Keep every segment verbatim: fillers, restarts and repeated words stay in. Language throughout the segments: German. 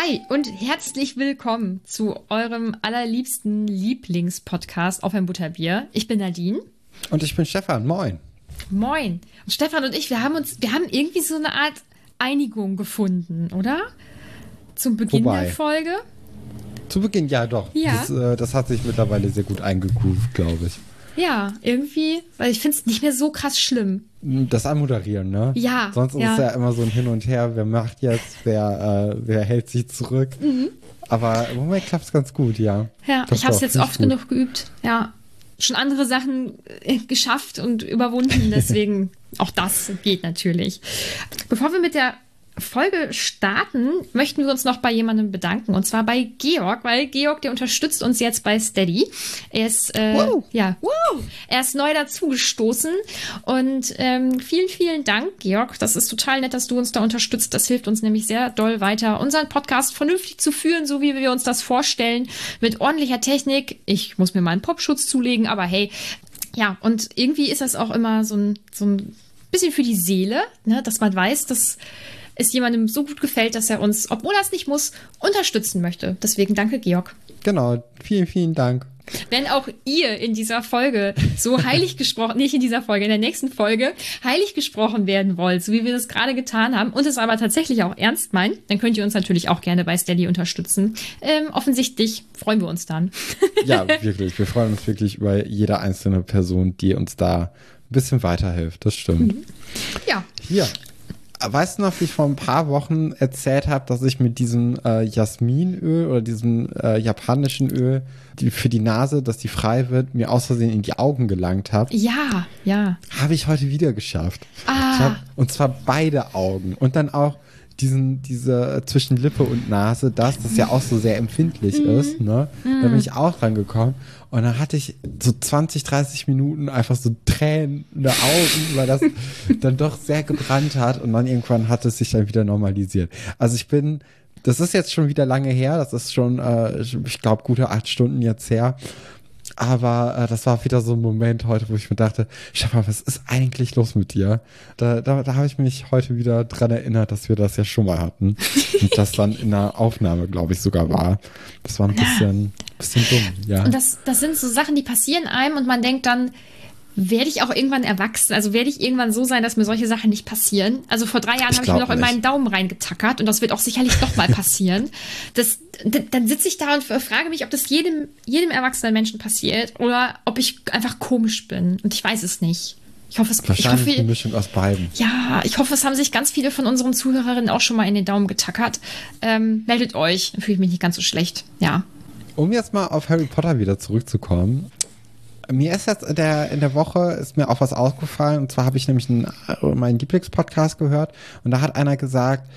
Hi und herzlich willkommen zu eurem allerliebsten Lieblingspodcast auf ein Butterbier. Ich bin Nadine. Und ich bin Stefan. Moin. Moin. Und Stefan und ich, wir haben uns, wir haben irgendwie so eine Art Einigung gefunden, oder? Zum Beginn Wobei, der Folge. Zu Beginn, ja doch. Ja. Das, äh, das hat sich mittlerweile sehr gut eingegroovt, glaube ich. Ja, irgendwie, weil ich finde es nicht mehr so krass schlimm. Das Anmoderieren, ne? Ja. Sonst ja. ist es ja immer so ein Hin und Her, wer macht jetzt, wer, äh, wer hält sich zurück. Mhm. Aber im Moment klappt es ganz gut, ja. Ja, doch, ich habe es jetzt oft gut. genug geübt, ja. Schon andere Sachen äh, geschafft und überwunden, deswegen auch das geht natürlich. Bevor wir mit der Folge starten, möchten wir uns noch bei jemandem bedanken, und zwar bei Georg, weil Georg, der unterstützt uns jetzt bei Steady. Er ist, äh, wow. ja, wow. er ist neu dazugestoßen und ähm, vielen, vielen Dank, Georg. Das ist total nett, dass du uns da unterstützt. Das hilft uns nämlich sehr doll weiter, unseren Podcast vernünftig zu führen, so wie wir uns das vorstellen, mit ordentlicher Technik. Ich muss mir mal einen Popschutz zulegen, aber hey, ja, und irgendwie ist das auch immer so ein, so ein bisschen für die Seele, ne, dass man weiß, dass es jemandem so gut gefällt, dass er uns, obwohl er es nicht muss, unterstützen möchte. Deswegen danke, Georg. Genau, vielen, vielen Dank. Wenn auch ihr in dieser Folge so heilig gesprochen, nicht in dieser Folge, in der nächsten Folge, heilig gesprochen werden wollt, so wie wir das gerade getan haben, und es aber tatsächlich auch ernst meint, dann könnt ihr uns natürlich auch gerne bei Steady unterstützen. Ähm, offensichtlich freuen wir uns dann. Ja, wirklich. Wir freuen uns wirklich über jede einzelne Person, die uns da ein bisschen weiterhilft. Das stimmt. Mhm. Ja. Hier. Weißt du noch, wie ich vor ein paar Wochen erzählt habe, dass ich mit diesem äh, Jasminöl oder diesem äh, japanischen Öl die für die Nase, dass die frei wird, mir aus Versehen in die Augen gelangt habe? Ja, ja. Habe ich heute wieder geschafft. Ah. Ich hab, und zwar beide Augen. Und dann auch diesen, diese zwischen Lippe und Nase, das, das ja auch so sehr empfindlich mm. ist, ne? Mm. Da bin ich auch dran gekommen. Und dann hatte ich so zwanzig, dreißig Minuten einfach so tränende Augen, weil das dann doch sehr gebrannt hat. Und dann irgendwann hat es sich dann wieder normalisiert. Also ich bin, das ist jetzt schon wieder lange her. Das ist schon, äh, ich glaube, gute acht Stunden jetzt her. Aber äh, das war wieder so ein Moment heute, wo ich mir dachte, Stefan, was ist eigentlich los mit dir? Da, da, da habe ich mich heute wieder dran erinnert, dass wir das ja schon mal hatten. Und das dann in der Aufnahme, glaube ich, sogar war. Das war ein bisschen, bisschen dumm, ja. Und das, das sind so Sachen, die passieren einem und man denkt dann, werde ich auch irgendwann erwachsen? Also werde ich irgendwann so sein, dass mir solche Sachen nicht passieren? Also vor drei Jahren habe ich mir noch in meinen Daumen reingetackert und das wird auch sicherlich noch mal passieren. Das, dann sitze ich da und frage mich, ob das jedem, jedem erwachsenen Menschen passiert oder ob ich einfach komisch bin. Und ich weiß es nicht. Ich hoffe, es, Wahrscheinlich ich hoffe, eine Mischung aus beiden. Ja, ich hoffe, es haben sich ganz viele von unseren Zuhörerinnen auch schon mal in den Daumen getackert. Ähm, meldet euch, dann fühle ich mich nicht ganz so schlecht. Ja. Um jetzt mal auf Harry Potter wieder zurückzukommen. Mir ist jetzt in der, in der Woche ist mir auch was aufgefallen, und zwar habe ich nämlich einen, meinen Lieblingspodcast gehört und da hat einer gesagt,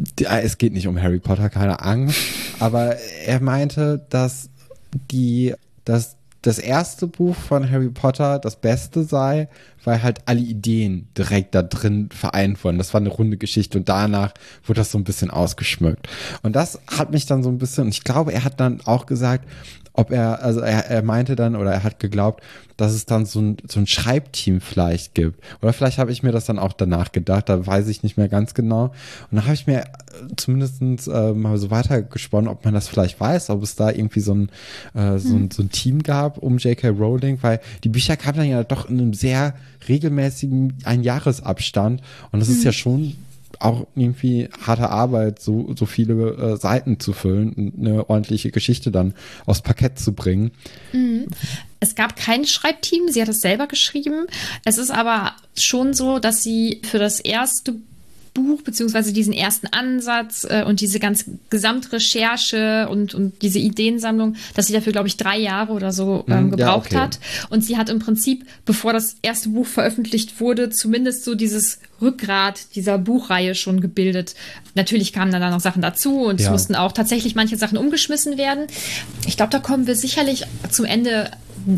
es geht nicht um Harry Potter, keine Angst, aber er meinte, dass die, dass das erste Buch von Harry Potter das Beste sei, weil halt alle Ideen direkt da drin vereint wurden. Das war eine runde Geschichte und danach wurde das so ein bisschen ausgeschmückt. Und das hat mich dann so ein bisschen, und ich glaube, er hat dann auch gesagt, ob er, also er, er meinte dann, oder er hat geglaubt, dass es dann so ein, so ein Schreibteam vielleicht gibt. Oder vielleicht habe ich mir das dann auch danach gedacht, da weiß ich nicht mehr ganz genau. Und da habe ich mir zumindest äh, mal so weitergesponnen, ob man das vielleicht weiß, ob es da irgendwie so ein, äh, so, ein, so ein Team gab um J K. Rowling, weil die Bücher kamen dann ja doch in einem sehr regelmäßigen Einjahresabstand. Und das mhm. ist ja schon auch irgendwie harte Arbeit, so, so viele äh, Seiten zu füllen und eine ordentliche Geschichte dann aufs Parkett zu bringen. Mhm. Es gab kein Schreibteam, sie hat es selber geschrieben. Es ist aber schon so, dass sie für das erste Buch, beziehungsweise diesen ersten Ansatz äh, und diese ganze Gesamtrecherche und, und diese Ideensammlung, dass sie dafür, glaube ich, drei Jahre oder so ähm, gebraucht ja, okay. hat. Und sie hat im Prinzip, bevor das erste Buch veröffentlicht wurde, zumindest so dieses Rückgrat dieser Buchreihe schon gebildet. Natürlich kamen dann da noch Sachen dazu und ja. es mussten auch tatsächlich manche Sachen umgeschmissen werden. Ich glaube, da kommen wir sicherlich zum Ende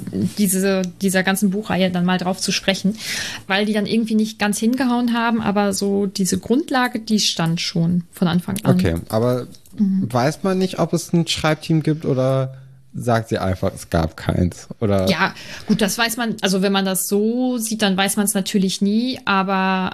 diese, dieser ganzen Buchreihe dann mal drauf zu sprechen, weil die dann irgendwie nicht ganz hingehauen haben, aber so diese Grundlage, die stand schon von Anfang an. Okay, aber mhm. weiß man nicht, ob es ein Schreibteam gibt oder sagt sie einfach, es gab keins? Oder? Ja, gut, das weiß man, also wenn man das so sieht, dann weiß man es natürlich nie, aber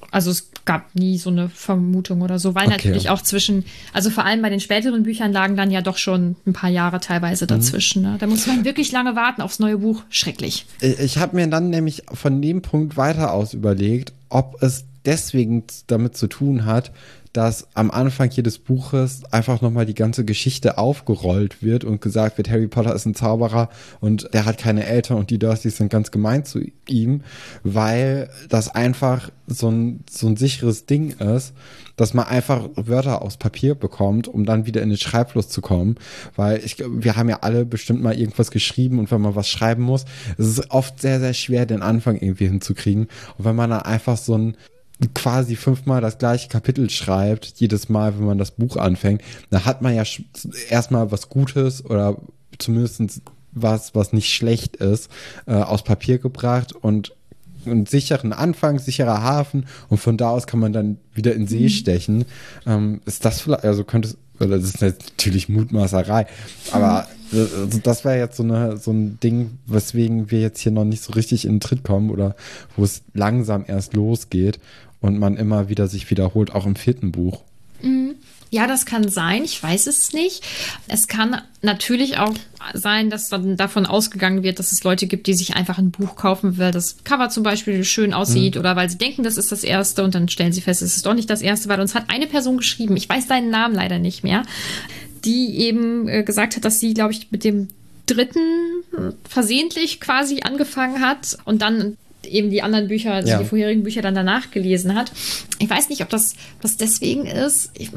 also es gab nie so eine Vermutung oder so, weil Okay. natürlich auch zwischen, also vor allem bei den späteren Büchern lagen dann ja doch schon ein paar Jahre teilweise dazwischen. Ne? Da muss man wirklich lange warten aufs neue Buch. Schrecklich. Ich, ich habe mir dann nämlich von dem Punkt weiter aus überlegt, ob es deswegen damit zu tun hat, dass am Anfang jedes Buches einfach nochmal die ganze Geschichte aufgerollt wird und gesagt wird, Harry Potter ist ein Zauberer und der hat keine Eltern und die Dursleys sind ganz gemein zu ihm, weil das einfach so ein, so ein sicheres Ding ist, dass man einfach Wörter aufs Papier bekommt, um dann wieder in den Schreibfluss zu kommen, weil ich, wir haben ja alle bestimmt mal irgendwas geschrieben und wenn man was schreiben muss, es ist oft sehr, sehr schwer, den Anfang irgendwie hinzukriegen und wenn man dann einfach so ein quasi fünfmal das gleiche Kapitel schreibt, jedes Mal, wenn man das Buch anfängt, da hat man ja sch- erstmal was Gutes oder zumindest was, was nicht schlecht ist, äh, aus Papier gebracht und einen sicheren Anfang, sicherer Hafen und von da aus kann man dann wieder in See stechen. Ähm, ist das vielleicht, also könnte es, oder das ist natürlich Mutmaßerei, aber also das wäre jetzt so, eine, so ein Ding, weswegen wir jetzt hier noch nicht so richtig in den Tritt kommen oder wo es langsam erst losgeht und man immer wieder sich wiederholt, auch im vierten Buch. Ja, das kann sein. Ich weiß es nicht. Es kann natürlich auch sein, dass dann davon ausgegangen wird, dass es Leute gibt, die sich einfach ein Buch kaufen, weil das Cover zum Beispiel schön aussieht mhm. oder weil sie denken, das ist das erste und dann stellen sie fest, es ist doch nicht das erste, weil uns hat eine Person geschrieben, ich weiß deinen Namen leider nicht mehr, die eben äh, gesagt hat, dass sie, glaube ich, mit dem dritten äh, versehentlich quasi angefangen hat und dann eben die anderen Bücher, also ja. die vorherigen Bücher dann danach gelesen hat. Ich weiß nicht, ob das was deswegen ist. Ich,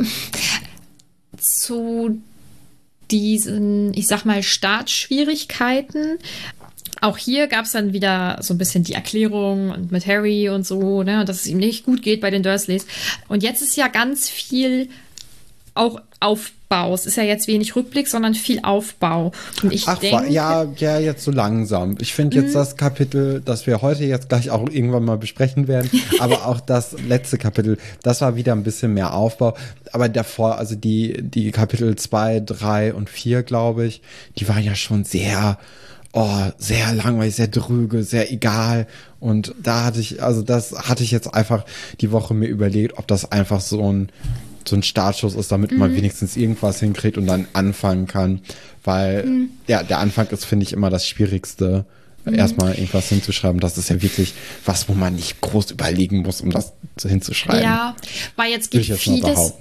zu diesen, ich sag mal, Startschwierigkeiten. Auch hier gab es dann wieder so ein bisschen die Erklärung und mit Harry und so, ne, dass es ihm nicht gut geht bei den Dursleys. Und jetzt ist ja ganz viel auch Aufbau. Es ist ja jetzt wenig Rückblick, sondern viel Aufbau. Und ich Ach, denke, ja, ja, jetzt so langsam. Ich finde jetzt das Kapitel, das wir heute jetzt gleich auch irgendwann mal besprechen werden, aber auch das letzte Kapitel, das war wieder ein bisschen mehr Aufbau. Aber davor, also die, die Kapitel zwei, drei und vier, glaube ich, die waren ja schon sehr, oh, sehr langweilig, sehr dröge, sehr egal. Und da hatte ich, also das hatte ich jetzt einfach die Woche mir überlegt, ob das einfach so ein so ein Startschuss ist, damit mhm. man wenigstens irgendwas hinkriegt und dann anfangen kann, weil mhm. ja, der Anfang ist, finde ich, immer das Schwierigste, mhm. erstmal irgendwas hinzuschreiben. Das ist ja wirklich was, wo man nicht groß überlegen muss, um das hinzuschreiben. Ja, weil jetzt gibt es vieles.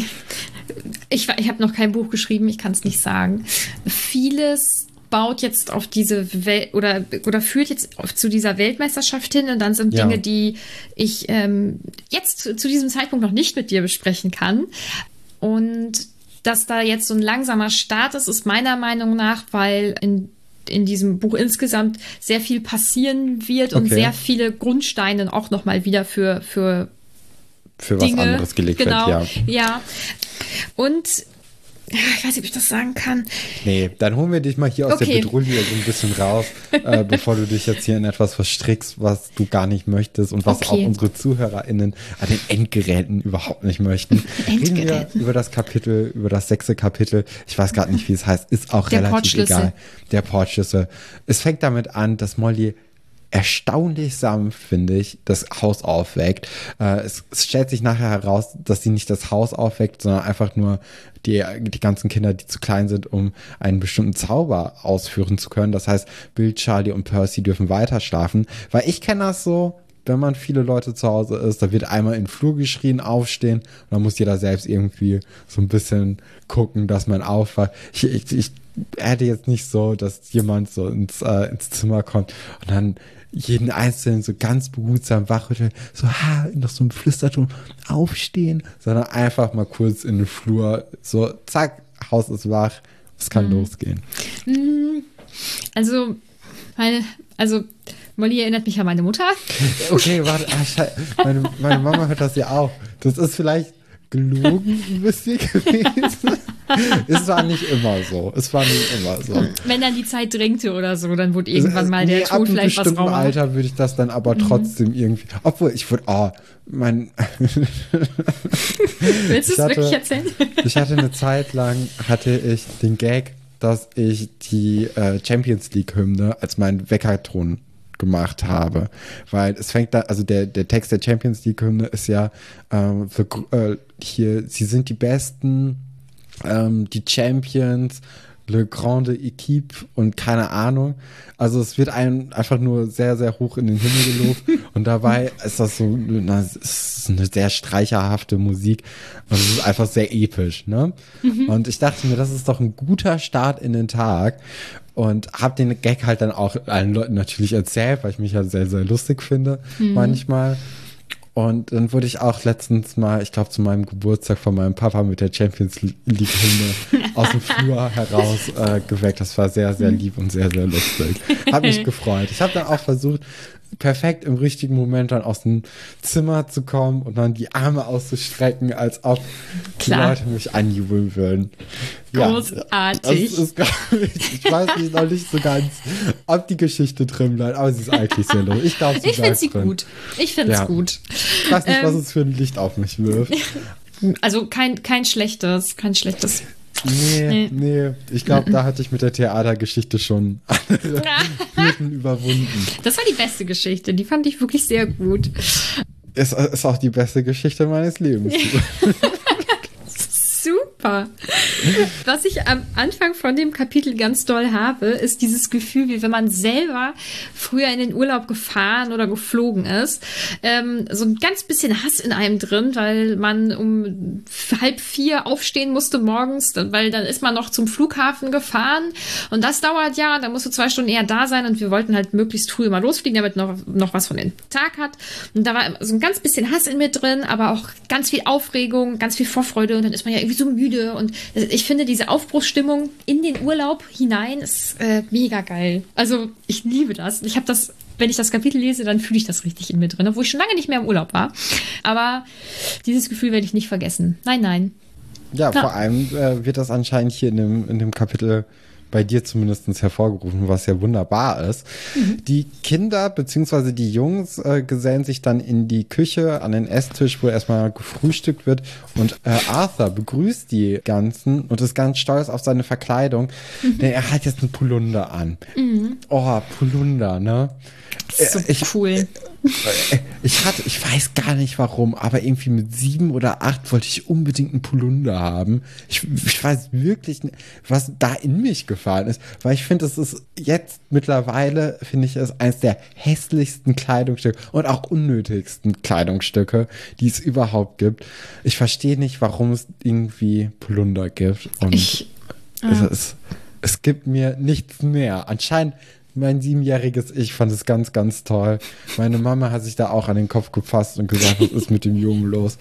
Ich, ich habe noch kein Buch geschrieben, ich kann es nicht sagen. Vieles baut jetzt auf diese Welt oder, oder führt jetzt auf, zu dieser Weltmeisterschaft hin und dann sind ja. Dinge, die ich ähm, jetzt zu, zu diesem Zeitpunkt noch nicht mit dir besprechen kann. Und dass da jetzt so ein langsamer Start ist, ist meiner Meinung nach, weil in, in diesem Buch insgesamt sehr viel passieren wird und okay. sehr viele Grundsteine auch nochmal wieder für, für, für Dinge, was anderes gelegt genau, wird. Ja. ja. Und ich weiß nicht, ob ich das sagen kann. Nee, dann holen wir dich mal hier aus okay. der Bedrulle so ein bisschen raus, äh, bevor du dich jetzt hier in etwas verstrickst, was du gar nicht möchtest und was okay. auch unsere ZuhörerInnen an den Endgeräten überhaupt nicht möchten. Reden wir über das Kapitel, über das sechste Kapitel. Ich weiß gerade nicht, wie es heißt. Ist auch der relativ egal. Der Portschlüssel. Es fängt damit an, dass Molly erstaunlich sanft, finde ich, das Haus aufweckt. Äh, es, es stellt sich nachher heraus, dass sie nicht das Haus aufweckt, sondern einfach nur die, die ganzen Kinder, die zu klein sind, um einen bestimmten Zauber ausführen zu können. Das heißt, Bill, Charlie und Percy dürfen weiter schlafen. Weil ich kenne das so, wenn man viele Leute zu Hause ist, da wird einmal in den Flur geschrien, aufstehen und dann muss jeder selbst irgendwie so ein bisschen gucken, dass man aufwacht. Ich, ich, ich hätte jetzt nicht so, dass jemand so ins, äh, ins Zimmer kommt und dann jeden Einzelnen so ganz behutsam wachrütteln, so ha, noch so ein Flüsterton aufstehen, sondern einfach mal kurz in den Flur, so zack, Haus ist wach, es kann mhm. losgehen. Also, meine, also Molly erinnert mich an meine Mutter. Okay, warte, meine, meine Mama hört das ja auch. Das ist vielleicht gelogen ein bisschen gewesen. Es war nicht immer so. Es war nicht immer so. Wenn dann die Zeit drängte oder so, dann wurde irgendwann mal nee, der Tod vielleicht was rauer. Ab einem bestimmten Alter würde ich das dann aber trotzdem mhm. irgendwie, obwohl ich würde, oh, mein Willst du es wirklich erzählen? Ich hatte eine Zeit lang, hatte ich den Gag, dass ich die äh, Champions League Hymne als meinen Weckerton gemacht habe. Weil es fängt da, also der, der Text der Champions League-Hymne ist ja ähm, für, äh, hier, sie sind die Besten, ähm, die Champions, Le Grande Équipe und keine Ahnung. Also es wird einem einfach nur sehr, sehr hoch in den Himmel gelobt und dabei ist das so, na, es ist eine sehr streicherhafte Musik und es ist einfach sehr episch, ne? Mhm. Und ich dachte mir, das ist doch ein guter Start in den Tag und habe den Gag halt dann auch allen Leuten natürlich erzählt, weil ich mich halt sehr, sehr lustig finde mhm. manchmal. Und dann wurde ich auch letztens mal, ich glaube zu meinem Geburtstag von meinem Papa mit der Champions League-Hymne aus dem Flur heraus äh, geweckt. Das war sehr, sehr lieb und sehr, sehr lustig. Hat mich gefreut. Ich habe dann auch versucht, perfekt im richtigen Moment dann aus dem Zimmer zu kommen und dann die Arme auszustrecken, als ob Klar. die Leute mich anjubeln würden. Ja, großartig. Das ist gar nicht, ich weiß nicht, noch nicht so ganz, ob die Geschichte drin bleibt, aber sie ist eigentlich sehr lustig. Ich glaube, sie Ich finde sie drin. gut. Ich finde es ja. gut. Ich weiß nicht, ähm, was es für ein Licht auf mich wirft. Also kein, kein schlechtes, kein schlechtes. Nee, nee, nee. Ich glaube, da hatte ich mit der Theatergeschichte schon andere Hürden überwunden. Das war die beste Geschichte. Die fand ich wirklich sehr gut. Es ist auch die beste Geschichte meines Lebens. Super. Was ich am Anfang von dem Kapitel ganz doll habe, ist dieses Gefühl, wie wenn man selber früher in den Urlaub gefahren oder geflogen ist. Ähm, so ein ganz bisschen Hass in einem drin, weil man um halb vier aufstehen musste morgens, weil dann ist man noch zum Flughafen gefahren und das dauert ja, da musst du zwei Stunden eher da sein und wir wollten halt möglichst früh mal losfliegen, damit noch, noch was von dem Tag hat. Und da war so ein ganz bisschen Hass in mir drin, aber auch ganz viel Aufregung, ganz viel Vorfreude und dann ist man ja irgendwie so müde und ich finde diese Aufbruchsstimmung in den Urlaub hinein ist äh, mega geil. Also ich liebe das. Ich habe das, wenn ich das Kapitel lese, dann fühle ich das richtig in mir drin, obwohl ich schon lange nicht mehr im Urlaub war. Aber dieses Gefühl werde ich nicht vergessen. Nein, nein. Ja, Na. vor allem äh, wird das anscheinend hier in dem, in dem Kapitel bei dir zumindest hervorgerufen, was ja wunderbar ist. Mhm. Die Kinder bzw. die Jungs äh, gesellen sich dann in die Küche an den Esstisch, wo erstmal gefrühstückt wird und äh, Arthur begrüßt die ganzen und ist ganz stolz auf seine Verkleidung, mhm. denn er hat jetzt einen Polunder an. Mhm. Oh, Polunder, ne? So ich, cool. Ich hatte, ich weiß gar nicht warum, aber irgendwie mit sieben oder acht wollte ich unbedingt einen Polunder haben. Ich, ich weiß wirklich nicht, was da in mich gefahren ist, weil ich finde, es ist jetzt mittlerweile, finde ich es eines der hässlichsten Kleidungsstücke und auch unnötigsten Kleidungsstücke, die es überhaupt gibt. Ich verstehe nicht, warum es irgendwie Polunder gibt und ich, ah. es, es, es gibt mir nichts mehr. Anscheinend mein siebenjähriges Ich fand es ganz, ganz toll. Meine Mama hat sich da auch an den Kopf gefasst und gesagt, was ist mit dem Jungen los?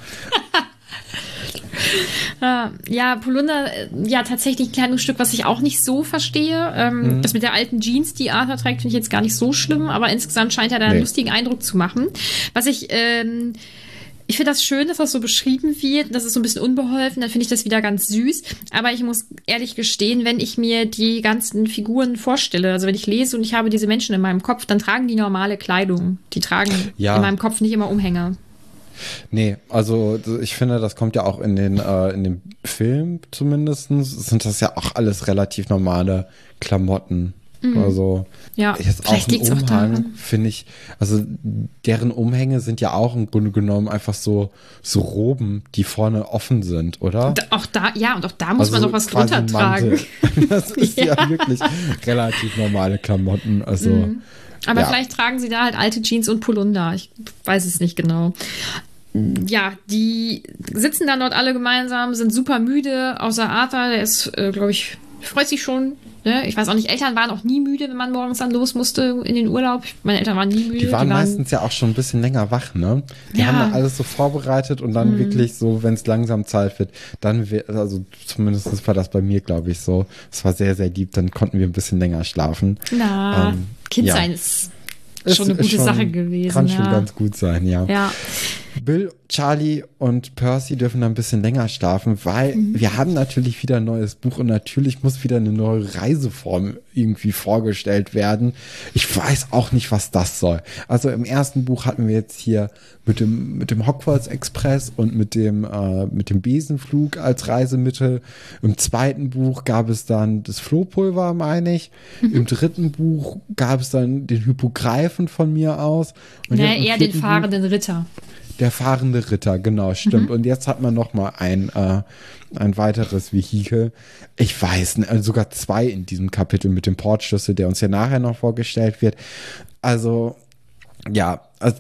Ja, Polunder, ja, tatsächlich ein Kleidungsstück, was ich auch nicht so verstehe. Ähm, mhm. Das mit der alten Jeans, die Arthur trägt, finde ich jetzt gar nicht so schlimm, aber insgesamt scheint er da einen nee. lustigen Eindruck zu machen. Was ich, ähm, Ich finde das schön, dass das so beschrieben wird. Das ist so ein bisschen unbeholfen. Dann finde ich das wieder ganz süß. Aber ich muss ehrlich gestehen, wenn ich mir die ganzen Figuren vorstelle, also wenn ich lese und ich habe diese Menschen in meinem Kopf, dann tragen die normale Kleidung. Die tragen ja. in meinem Kopf nicht immer Umhänge. Nee, also ich finde, das kommt ja auch in den äh, in dem Film zumindest, sind das ja auch alles relativ normale Klamotten. Mhm. Also ja, jetzt auch ein Umhang, finde ich, also deren Umhänge sind ja auch im Grunde genommen einfach so, so Roben, die vorne offen sind, oder? Da, auch da, ja, und auch da muss also man noch was drunter tragen. Das ist ja. ja wirklich relativ normale Klamotten, also. Mhm. Aber ja. vielleicht tragen sie da halt alte Jeans und Polunder. Ich weiß es nicht genau. Ja, die sitzen dann dort alle gemeinsam, sind super müde, außer Arthur, der ist, äh, glaube ich, freut sich schon. Ne? Ich weiß auch nicht, Eltern waren auch nie müde, wenn man morgens dann los musste in den Urlaub. Meine Eltern waren nie müde. Die waren, die waren meistens ja auch schon ein bisschen länger wach, ne? Die ja. haben dann alles so vorbereitet und dann mhm. wirklich so, wenn es langsam Zeit wird, dann, also zumindest war das bei mir, glaube ich, so. Es war sehr, sehr lieb, dann konnten wir ein bisschen länger schlafen. Na, ähm, Kind sein ja. ist schon ist, eine gute schon, Sache gewesen. Kann ja. schon ganz gut sein, ja. Ja. Bill, Charlie und Percy dürfen da ein bisschen länger schlafen, weil mhm. wir haben natürlich wieder ein neues Buch und natürlich muss wieder eine neue Reiseform irgendwie vorgestellt werden. Ich weiß auch nicht, was das soll. Also im ersten Buch hatten wir jetzt hier mit dem, mit dem Hogwarts Express und mit dem, äh, mit dem Besenflug als Reisemittel. Im zweiten Buch gab es dann das Flohpulver, meine ich. Mhm. Im dritten Buch gab es dann den Hippogreifen von mir aus. Und ja, eher den fahrenden Buch, Ritter. Der fahrende Ritter, genau, stimmt. Mhm. Und jetzt hat man noch mal ein, äh, ein weiteres Vehikel. Ich weiß, also sogar zwei in diesem Kapitel mit dem Portschlüssel, der uns ja nachher noch vorgestellt wird. Also, ja, also,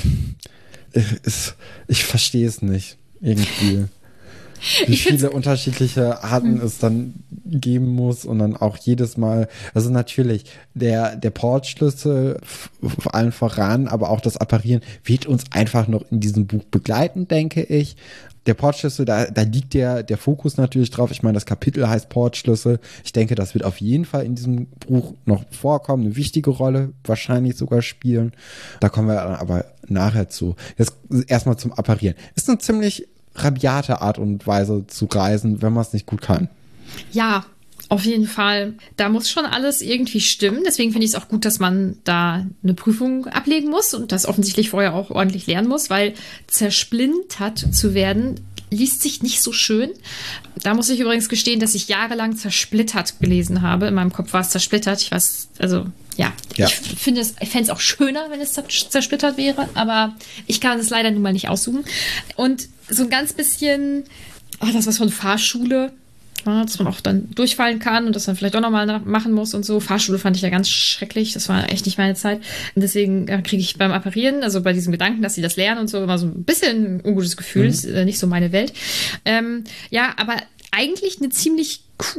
ich verstehe es nicht, irgendwie. Wie ich viele unterschiedliche Arten es dann geben muss und dann auch jedes Mal, also natürlich, der, der Portschlüssel vor allem voran, aber auch das Apparieren wird uns einfach noch in diesem Buch begleiten, denke ich. Der Portschlüssel, da, da liegt der, der Fokus natürlich drauf. Ich meine, das Kapitel heißt Portschlüssel. Ich denke, das wird auf jeden Fall in diesem Buch noch vorkommen, eine wichtige Rolle, wahrscheinlich sogar spielen. Da kommen wir aber nachher zu. Jetzt erstmal zum Apparieren. Ist eine ziemlich rabiate Art und Weise zu reisen, wenn man es nicht gut kann. Ja, auf jeden Fall. Da muss schon alles irgendwie stimmen. Deswegen finde ich es auch gut, dass man da eine Prüfung ablegen muss und das offensichtlich vorher auch ordentlich lernen muss, weil zersplintert zu werden liest sich nicht so schön. Da muss ich übrigens gestehen, dass ich jahrelang zersplittert gelesen habe. In meinem Kopf war es zersplittert. Ich weiß, also ja, ja. ich finde es, ich fände es auch schöner, wenn es zersplittert wäre, aber ich kann es leider nun mal nicht aussuchen. Und so ein ganz bisschen, ach, das was von Fahrschule, ja, dass man auch dann durchfallen kann und das dann vielleicht auch nochmal machen muss und so. Fahrschule fand ich ja ganz schrecklich. Das war echt nicht meine Zeit. Und deswegen äh, kriege ich beim Apparieren, also bei diesem Gedanken, dass sie das lernen und so, immer so ein bisschen ein ungutes Gefühl. Mhm. Ist äh, nicht so meine Welt. Ähm, ja, aber eigentlich eine ziemlich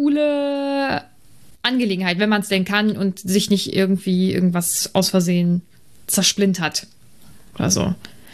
coole Angelegenheit, wenn man es denn kann und sich nicht irgendwie irgendwas aus Versehen zersplintert. Oder so.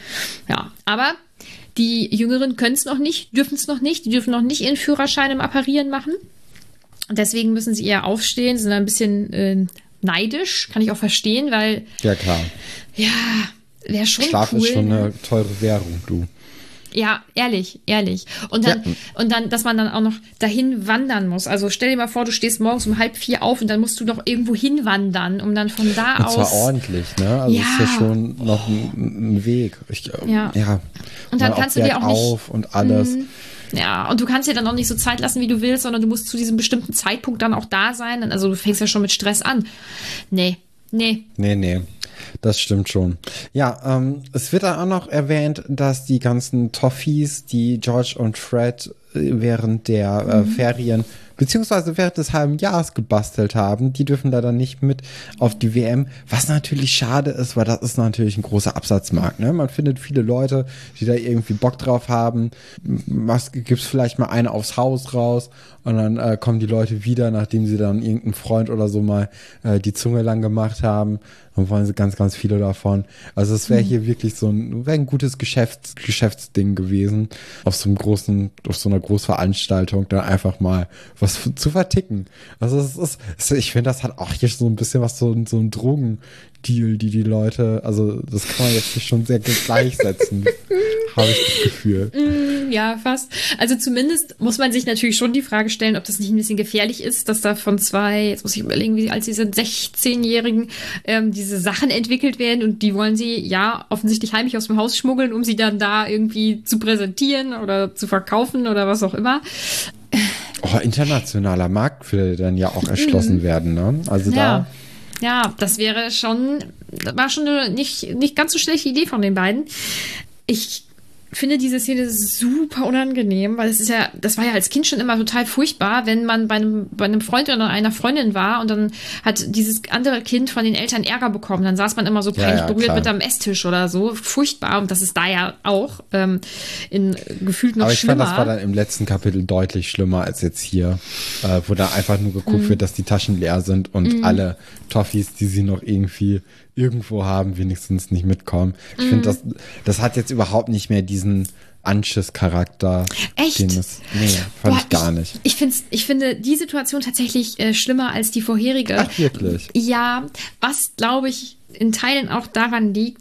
Ja, aber die Jüngeren können es noch nicht, dürfen es noch nicht. Die dürfen noch nicht ihren Führerschein im Apparieren machen. Deswegen müssen sie eher aufstehen, sind ein bisschen äh, neidisch, kann ich auch verstehen, weil... Ja, klar. Ja, wäre schon Schlaf cool. Schlaf ist schon eine teure Währung, du. Ja, ehrlich, ehrlich. Und dann, ja. und dann, dass man dann auch noch dahin wandern muss. Also stell dir mal vor, du stehst morgens um halb vier auf und dann musst du doch irgendwo hinwandern, um dann von da und aus. Und zwar ordentlich, ne? Also ja. ist ja schon noch ein, ein Weg. Ich, ja. ja. Und dann kannst du dir auch nicht auf und alles. Mh, ja, und du kannst dir dann auch nicht so Zeit lassen, wie du willst, sondern du musst zu diesem bestimmten Zeitpunkt dann auch da sein. Also du fängst ja schon mit Stress an. Nee, nee. Nee, nee. Das stimmt schon. Ja, ähm, es wird dann auch noch erwähnt, dass die ganzen Toffees, die George und Fred während der äh, Ferien beziehungsweise während des halben Jahres gebastelt haben, die dürfen leider nicht mit auf die W M, was natürlich schade ist, weil das ist natürlich ein großer Absatzmarkt. Ne? Man findet viele Leute, die da irgendwie Bock drauf haben. Was gibt's vielleicht mal eine aufs Haus raus und dann äh, kommen die Leute wieder, nachdem sie dann irgendeinen Freund oder so mal äh, die Zunge lang gemacht haben. Dann wollen sie ganz, ganz viele davon. Also es wäre hier wirklich so ein, wäre ein gutes Geschäfts, Geschäftsding gewesen, auf so einem großen, auf so einer Großveranstaltung dann einfach mal was zu verticken. Also es ist, ich finde, das hat auch hier so ein bisschen was, so, so ein Drogendeal, die die Leute, also das kann man jetzt nicht schon sehr gleichsetzen, habe ich das Gefühl. Mm, ja, fast. Also zumindest muss man sich natürlich schon die Frage stellen, ob das nicht ein bisschen gefährlich ist, dass da von zwei, jetzt muss ich überlegen, wie alt sie sind, sechzehnjährigen, ähm, diese Sachen entwickelt werden und die wollen sie ja offensichtlich heimlich aus dem Haus schmuggeln, um sie dann da irgendwie zu präsentieren oder zu verkaufen oder was auch immer. Oh, internationaler Markt will dann ja auch erschlossen mhm. werden, ne? Also ja. da. Ja, das wäre schon, war schon eine nicht, nicht ganz so schlechte Idee von den beiden. Ich finde diese Szene super unangenehm, weil es ist ja, das war ja als Kind schon immer total furchtbar, wenn man bei einem, bei einem Freund oder einer Freundin war und dann hat dieses andere Kind von den Eltern Ärger bekommen. Dann saß man immer so peinlich ja, ja, berührt klar. mit am Esstisch oder so. Furchtbar. Und das ist da ja auch ähm, in gefühlt noch Aber ich schlimmer. fand, das war dann im letzten Kapitel deutlich schlimmer als jetzt hier, äh, wo da einfach nur geguckt mm. wird, dass die Taschen leer sind und mm. alle Toffees, die sie noch irgendwie irgendwo haben, wenigstens nicht mitkommen. Ich mm. finde, das, das hat jetzt überhaupt nicht mehr diesen Anschiss-Charakter. Echt? Den es, nee, fand Boah, ich gar ich, nicht. Ich, find's, ich finde die Situation tatsächlich äh, schlimmer als die vorherige. Ach, wirklich? Ja, was, glaube ich, in Teilen auch daran liegt, dass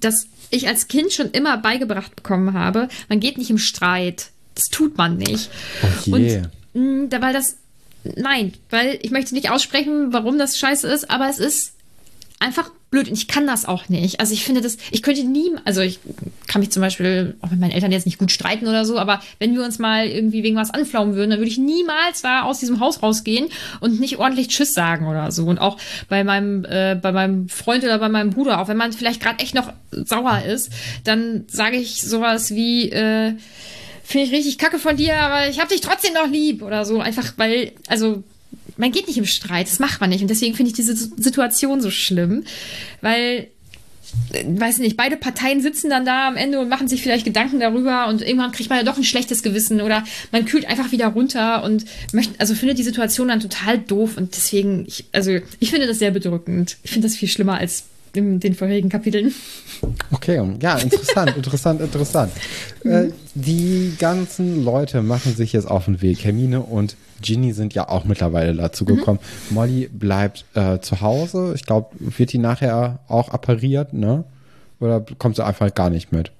ich als Kind schon immer beigebracht bekommen habe, man geht nicht im Streit. Das tut man nicht. Oh je. Und mh, weil das, nein, weil ich möchte nicht aussprechen, warum das scheiße ist, aber es ist einfach blöd und ich kann das auch nicht. Also ich finde das, ich könnte nie, also ich kann mich zum Beispiel auch mit meinen Eltern jetzt nicht gut streiten oder so, aber wenn wir uns mal irgendwie wegen was anflaumen würden, dann würde ich niemals da aus diesem Haus rausgehen und nicht ordentlich Tschüss sagen oder so. Und auch bei meinem, äh, bei meinem Freund oder bei meinem Bruder, auch wenn man vielleicht gerade echt noch sauer ist, dann sage ich sowas wie, äh, finde ich richtig kacke von dir, aber ich hab dich trotzdem noch lieb oder so. Einfach weil, also man geht nicht im Streit, das macht man nicht. Und deswegen finde ich diese Situation so schlimm, weil, weiß nicht, beide Parteien sitzen dann da am Ende und machen sich vielleicht Gedanken darüber und irgendwann kriegt man ja doch ein schlechtes Gewissen oder man kühlt einfach wieder runter und möchte, also findet die Situation dann total doof und deswegen, ich, also ich finde das sehr bedrückend. Ich finde das viel schlimmer als in den vorherigen Kapiteln. Okay, ja, interessant, interessant, interessant. Äh, die ganzen Leute machen sich jetzt auf den Weg. Hermine und Ginny sind ja auch mittlerweile dazu gekommen. Mhm. Molly bleibt äh, zu Hause. Ich glaube, wird die nachher auch appariert, ne? Oder kommt sie einfach gar nicht mit?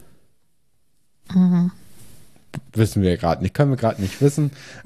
Mhm. Wissen wir gerade nicht. Können wir gerade nicht wissen.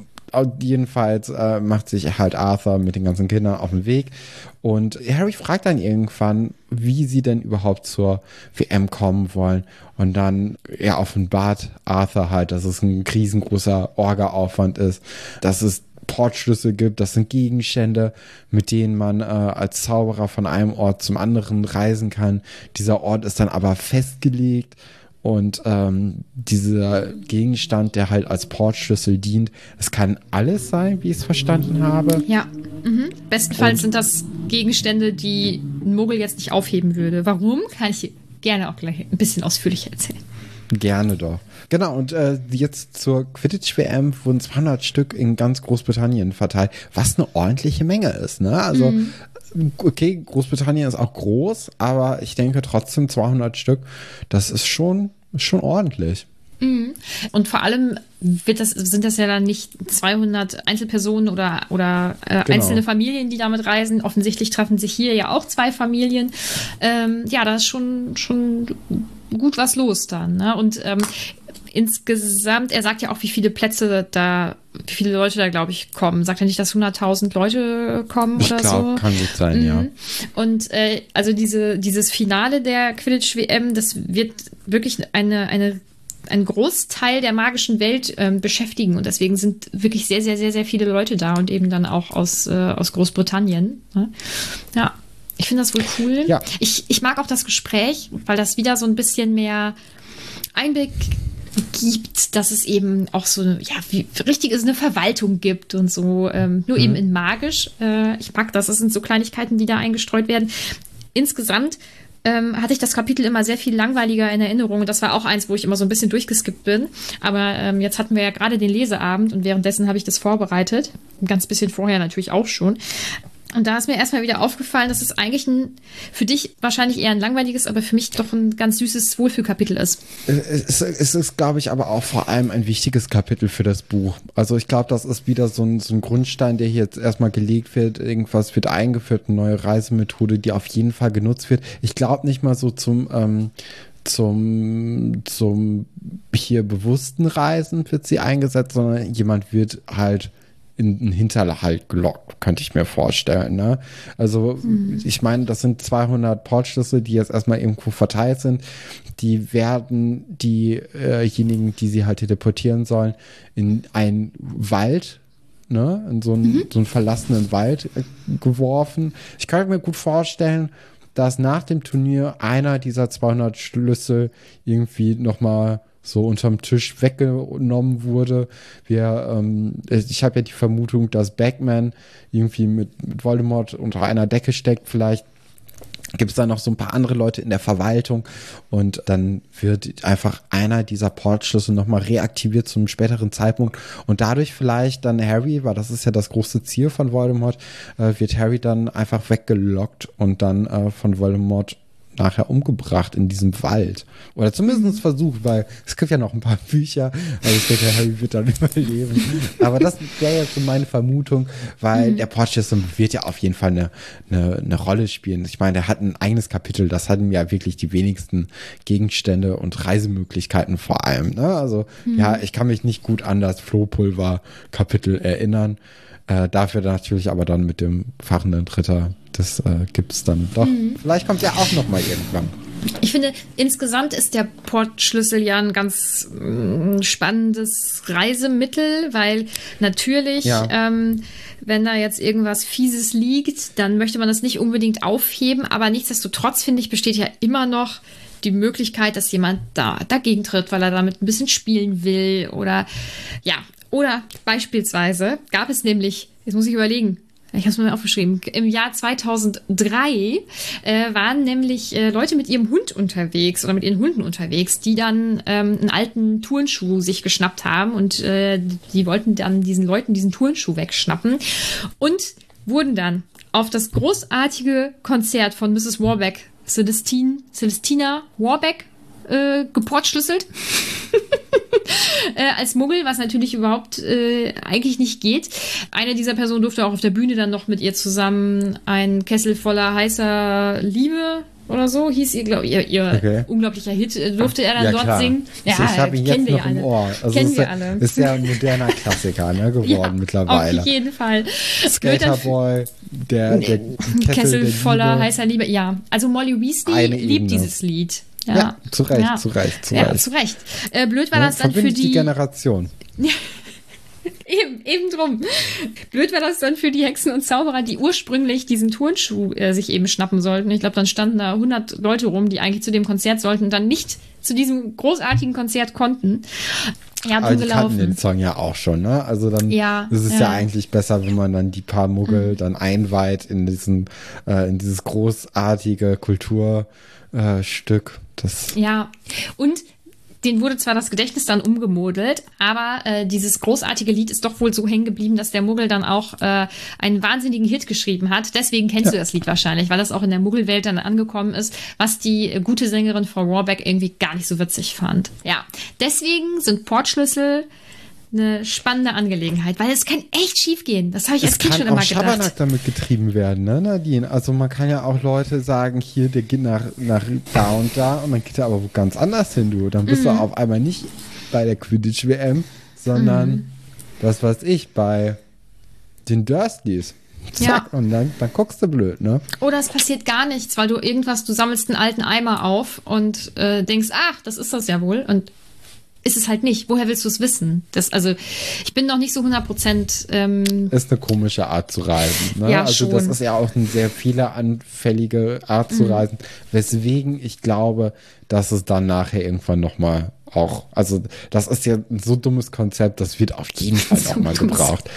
Jedenfalls äh, macht sich halt Arthur mit den ganzen Kindern auf den Weg und Harry fragt dann irgendwann, wie sie denn überhaupt zur W M kommen wollen und dann ja offenbart Arthur halt, dass es ein riesengroßer Orga-Aufwand ist, dass es Portschlüssel gibt, das sind Gegenstände, mit denen man äh, als Zauberer von einem Ort zum anderen reisen kann. Dieser Ort ist dann aber festgelegt. Und ähm, dieser Gegenstand, der halt als Portschlüssel dient, es kann alles sein, wie ich es verstanden habe. Ja, mhm. Bestenfalls und sind das Gegenstände, die ein Muggel jetzt nicht aufheben würde. Warum? Kann ich gerne auch gleich ein bisschen ausführlicher erzählen. Gerne doch. Genau, und äh, jetzt zur Quidditch-W M wurden zweihundert Stück in ganz Großbritannien verteilt, was eine ordentliche Menge ist, ne? Also mhm. Okay, Großbritannien ist auch groß, aber ich denke trotzdem zweihundert Stück, das ist schon, schon ordentlich. Mhm. Und vor allem wird das, sind das ja dann nicht zweihundert Einzelpersonen oder, oder äh, genau. einzelne Familien, die damit reisen. Offensichtlich treffen sich hier ja auch zwei Familien. Ähm, ja, da ist schon, schon gut was los dann. Ne? Und ähm, insgesamt, er sagt ja auch, wie viele Plätze da, wie viele Leute da, glaube ich, kommen. Sagt er nicht, dass hunderttausend Leute kommen ich oder glaub, so? Kann gut sein, mhm. ja. Und äh, also diese, dieses Finale der Quidditch-W M, das wird wirklich eine, eine einen Großteil der magischen Welt ähm, beschäftigen und deswegen sind wirklich sehr, sehr, sehr, sehr viele Leute da und eben dann auch aus, äh, aus Großbritannien. Ne? Ja, ich finde das wohl cool. Ja. Ich, ich mag auch das Gespräch, weil das wieder so ein bisschen mehr Einblick gibt, dass es eben auch so, ja, wie richtig ist, eine Verwaltung gibt und so, ähm, nur mhm. eben in magisch. Äh, ich mag das, das sind so Kleinigkeiten, die da eingestreut werden. Insgesamt ähm, hatte ich das Kapitel immer sehr viel langweiliger in Erinnerung. Das war auch eins, wo ich immer so ein bisschen durchgeskippt bin. Aber ähm, jetzt hatten wir ja gerade den Leseabend und währenddessen habe ich das vorbereitet. Ein ganz bisschen vorher natürlich auch schon. Und da ist mir erstmal wieder aufgefallen, dass es eigentlich ein, für dich wahrscheinlich eher ein langweiliges, aber für mich doch ein ganz süßes Wohlfühlkapitel ist. Es, es ist, glaube ich, aber auch vor allem ein wichtiges Kapitel für das Buch. Also ich glaube, das ist wieder so ein, so ein Grundstein, der hier jetzt erstmal gelegt wird. Irgendwas wird eingeführt, eine neue Reisemethode, die auf jeden Fall genutzt wird. Ich glaube nicht mal so zum... Ähm, zum, zum hier bewussten Reisen wird sie eingesetzt, sondern jemand wird halt in den Hinterhalt gelockt, könnte ich mir vorstellen. Ne? Also mhm. ich meine, das sind zweihundert Portschlüssel, die jetzt erstmal irgendwo verteilt sind. Die werden diejenigen, die sie halt teleportieren sollen, in einen Wald, ne? in so einen, mhm. so einen verlassenen Wald äh, geworfen. Ich kann mir gut vorstellen, dass nach dem Turnier einer dieser zweihundert Schlüssel irgendwie nochmal so unterm Tisch weggenommen wurde. Wir, ähm, ich habe ja die Vermutung, dass Bagman irgendwie mit, mit Voldemort unter einer Decke steckt. Vielleicht gibt es da noch so ein paar andere Leute in der Verwaltung und dann wird einfach einer dieser Portschlüssel nochmal reaktiviert zu einem späteren Zeitpunkt und dadurch vielleicht dann Harry, weil das ist ja das große Ziel von Voldemort, äh, wird Harry dann einfach weggelockt und dann äh, von Voldemort nachher umgebracht in diesem Wald. Oder zumindest versucht, weil es gibt ja noch ein paar Bücher, also ich denke, Harry wird dann überleben. Aber das wäre jetzt so meine Vermutung, weil mhm. der Portschlüssel wird ja auf jeden Fall eine, eine, eine Rolle spielen. Ich meine, der hat ein eigenes Kapitel, das hatten ja wirklich die wenigsten Gegenstände und Reisemöglichkeiten vor allem. Ne? Also mhm. ja, ich kann mich nicht gut an das Flohpulver-Kapitel erinnern. Äh, dafür natürlich aber dann mit dem fachenden Dritter, das äh, gibt es dann doch. Mhm. Vielleicht kommt ja auch noch mal irgendwann. Ich finde, insgesamt ist der Portschlüssel ja ein ganz äh, spannendes Reisemittel, weil natürlich, ja. ähm, wenn da jetzt irgendwas Fieses liegt, dann möchte man das nicht unbedingt aufheben, aber nichtsdestotrotz, finde ich, besteht ja immer noch die Möglichkeit, dass jemand da dagegen tritt, weil er damit ein bisschen spielen will oder ja, oder beispielsweise gab es nämlich, jetzt muss ich überlegen, ich habe es mir aufgeschrieben, im Jahr zweitausenddrei äh, waren nämlich äh, Leute mit ihrem Hund unterwegs oder mit ihren Hunden unterwegs, die dann ähm, einen alten Turnschuh sich geschnappt haben und äh, die wollten dann diesen Leuten diesen Turnschuh wegschnappen und wurden dann auf das großartige Konzert von Misses Warbeck, Celestine, Celestina Warbeck, äh, geportschlüsselt. äh, als Muggel, was natürlich überhaupt äh, eigentlich nicht geht. Eine dieser Personen durfte auch auf der Bühne dann noch mit ihr zusammen ein Kessel voller heißer Liebe oder so, hieß ihr, glaube ich, ihr, ihr okay. unglaublicher Hit, durfte er dann ja, dort klar. singen. Ja, ich habe ihn jetzt noch im Ohr. Also kennen ist, wir alle. Ist ja ein moderner Klassiker ne, geworden ja, mittlerweile. Auf jeden Fall. Skaterboy, der, der Kessel, Kessel der voller Liebe. heißer Liebe. Ja, also Molly Weasley Eine liebt Ebene. dieses Lied. Ja, ja zu Recht, ja. zu Recht, zu Recht. Ja, zu Recht. Äh, blöd war ja, das dann für die... die Generation. eben, eben drum. Blöd war das dann für die Hexen und Zauberer, die ursprünglich diesen Turnschuh äh, sich eben schnappen sollten. Ich glaube, dann standen da hundert Leute rum, die eigentlich zu dem Konzert sollten und dann nicht zu diesem großartigen Konzert konnten. Ja, aber die kannten den Song ja auch schon, ne? Also dann ja, ist es ja. ja eigentlich besser, wenn man dann die paar Muggel mhm. dann einweiht in diesen, äh, in dieses großartige Kulturstück. Äh, das ja, und denen wurde zwar das Gedächtnis dann umgemodelt, aber äh, dieses großartige Lied ist doch wohl so hängen geblieben, dass der Muggel dann auch äh, einen wahnsinnigen Hit geschrieben hat. Deswegen kennst ja. du das Lied wahrscheinlich, weil das auch in der Muggelwelt dann angekommen ist, was die äh, gute Sängerin Frau Warbeck irgendwie gar nicht so witzig fand. Ja, deswegen sind Portschlüssel eine spannende Angelegenheit, weil es kann echt schief gehen. Das habe ich als Kind schon immer gedacht. Es kann auch Schabernack damit getrieben werden, ne, Nadine? Also man kann ja auch Leute sagen, hier, der geht nach, nach da und da und dann geht er aber wo ganz anders hin, du. Dann bist mhm. du auf einmal nicht bei der Quidditch-W M, sondern, mhm. was weiß ich, bei den Dursleys. Zack, ja. und dann, dann guckst du blöd, ne? Oder es passiert gar nichts, weil du irgendwas, du sammelst einen alten Eimer auf und äh, denkst, ach, das ist das ja wohl und ist es halt nicht. Woher willst du es wissen? Das, also, ich bin noch nicht so hundert Prozent... Ähm, ist eine komische Art zu reisen. Ne? Ja, also schon. Das ist ja auch eine sehr fehleranfällige Art zu mhm. reisen, weswegen ich glaube, dass es dann nachher irgendwann nochmal auch, also das ist ja ein so dummes Konzept, das wird auf jeden Fall so nochmal gebraucht.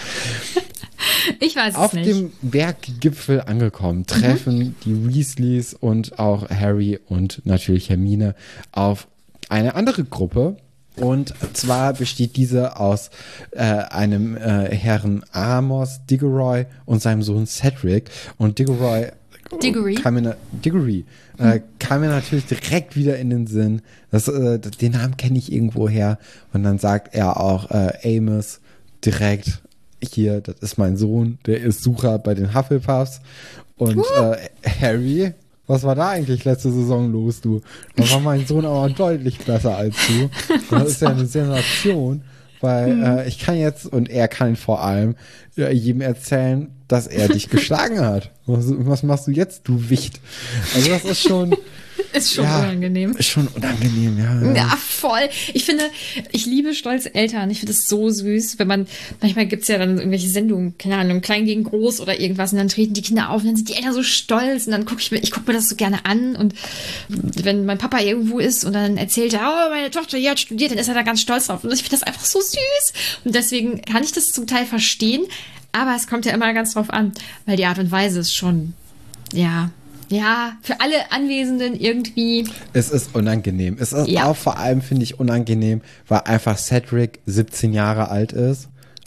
Ich weiß es auf nicht. Auf dem Berggipfel angekommen, treffen mhm. die Weasleys und auch Harry und natürlich Hermine auf eine andere Gruppe. Und zwar besteht diese aus äh, einem äh, Herrn Amos Diggory und seinem Sohn Cedric. Und Diggory Diggory, kam mir, Diggory, äh, kam mir natürlich direkt wieder in den Sinn. Das, äh, den Namen kenne ich irgendwo her. Und dann sagt er auch äh, Amos direkt, hier, das ist mein Sohn, der ist Sucher bei den Hufflepuffs. Und uh. äh, Harry... Was war da eigentlich letzte Saison los, du? Da war mein Sohn aber deutlich besser als du. Das ist ja eine Sensation, weil mhm. äh, ich kann jetzt, und er kann vor allem, äh, jedem erzählen, dass er dich geschlagen hat. Was, was machst du jetzt, du Wicht? Also das ist schon... Ist schon ja, unangenehm. Ist schon unangenehm, ja, ja. Ja, voll. Ich finde, ich liebe stolze Eltern. Ich finde das so süß, wenn man, manchmal gibt's ja dann irgendwelche Sendungen, keine Ahnung, klein gegen groß oder irgendwas und dann treten die Kinder auf und dann sind die Eltern so stolz und dann gucke ich mir, ich gucke mir das so gerne an und wenn mein Papa irgendwo ist und dann erzählt er, oh, meine Tochter hier hat studiert, dann ist er da ganz stolz drauf und ich finde das einfach so süß und deswegen kann ich das zum Teil verstehen, aber es kommt ja immer ganz drauf an, weil die Art und Weise ist schon, ja... Ja, für alle Anwesenden irgendwie. Es ist unangenehm. Es ist ja. auch vor allem, finde ich, unangenehm, weil einfach Cedric siebzehn Jahre alt ist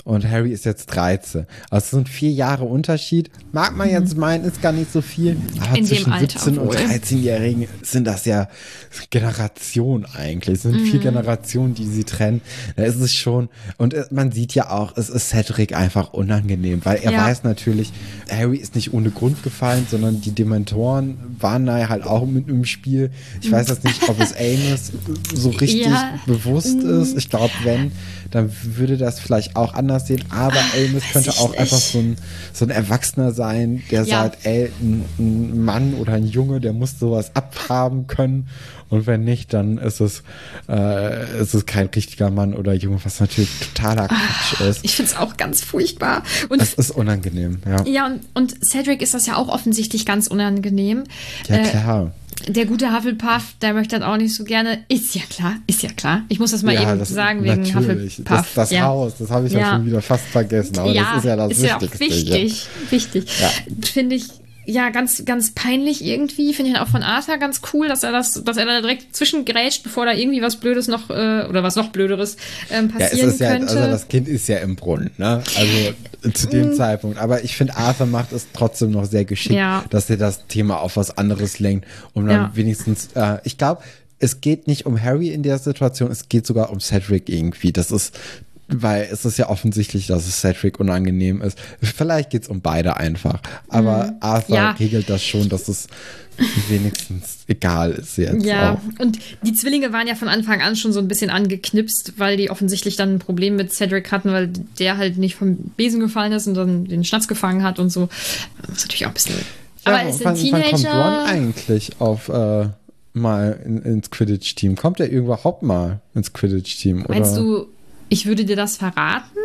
und Harry ist jetzt dreizehn. Also so ein vier Jahre Unterschied. Mag man jetzt meinen, ist gar nicht so viel. Aber In zwischen dem Alter siebzehn und wohl. dreizehnjährigen sind das ja Generationen eigentlich. Es sind vier Generationen, die sie trennen. Da ist es schon. Und äh, man sieht ja auch, es ist Cedric einfach unangenehm, weil er Ja. weiß natürlich, Harry ist nicht ohne Grund gefallen, sondern die Dementoren waren da halt auch mit im Spiel. Ich weiß jetzt nicht, ob es Amos so richtig Ja. bewusst ist. Ich glaube, wenn, dann würde das vielleicht auch anders sehen. Aber Amos könnte ich auch nicht. einfach so ein, so ein Erwachsener sein, der Ja. sagt, ey, ein, ein Mann oder ein Junge, der muss sowas abhaben können. Und wenn nicht, dann ist es, äh, ist es kein richtiger Mann oder Junge, was natürlich totaler Quatsch ist. Ich finde es auch ganz furchtbar. Und Es ist unangenehm, ja. ja, und, und Cedric ist das ja auch offensichtlich ganz unangenehm. Ja, Äh, klar. Der gute Hufflepuff, der möchte das auch nicht so gerne. Ist ja klar, ist ja klar. Ich muss das mal ja, eben das, sagen wegen natürlich. Hufflepuff. Das, das ja. Haus, das habe ich ja. Ja. schon wieder fast vergessen. Aber das ist ja das ist ja auch Wichtigste. wichtig, wichtig. Ja. Finde ich ja ganz, ganz peinlich irgendwie. Finde ich auch von Arthur ganz cool, dass er das, dass er da direkt zwischengrätscht, bevor da irgendwie was Blödes noch äh, oder was noch Blöderes ähm, Ja, es passieren ist ja, könnte. also das Kind ist ja im Brunnen, ne? Also zu dem Mm. Zeitpunkt. Aber ich finde, Arthur macht es trotzdem noch sehr geschickt, Ja. dass er das Thema auf was anderes lenkt, um dann Ja. wenigstens, äh, ich glaube, es geht nicht um Harry in der Situation, es geht sogar um Cedric irgendwie. Das ist, weil es ist ja offensichtlich, dass es Cedric unangenehm ist. Vielleicht geht es um beide einfach. Aber Arthur Ja. regelt das schon, dass es wenigstens egal ist jetzt Ja, auch. und die Zwillinge waren ja von Anfang an schon so ein bisschen angeknipst, weil die offensichtlich dann ein Problem mit Cedric hatten, weil der halt nicht vom Besen gefallen ist und dann den Schnatz gefangen hat und so. Das ist natürlich auch ein bisschen. Ja, aber ist wann, ein wann kommt Ron Teenager. eigentlich auf äh, mal in, ins Quidditch-Team? Kommt er überhaupt mal ins Quidditch-Team? Meinst oder? du, ich würde dir das verraten?